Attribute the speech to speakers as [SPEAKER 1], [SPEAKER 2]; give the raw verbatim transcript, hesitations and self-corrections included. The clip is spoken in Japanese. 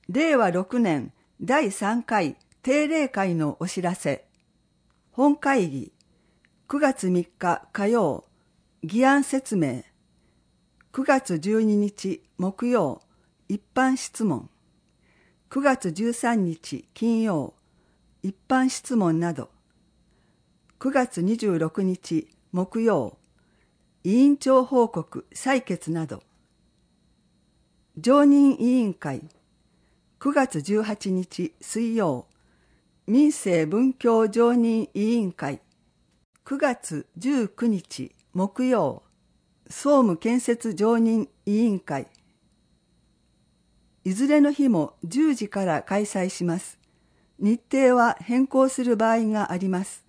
[SPEAKER 1] れいわろくねんだいさんかい定例会のお知らせ。本会議くがつみっか火曜、議案説明。くがつじゅうににち木曜、一般質問。くがつじゅうさんにち金曜、一般質問など。くがつにじゅうろくにち木曜、委員長報告採決など。常任委員会くがつじゅうはちにち水曜、民政文教常任委員会くがつじゅうくにち木曜、総務建設常任委員会。いずれの日もじゅうじから開催します。日程は変更する場合があります。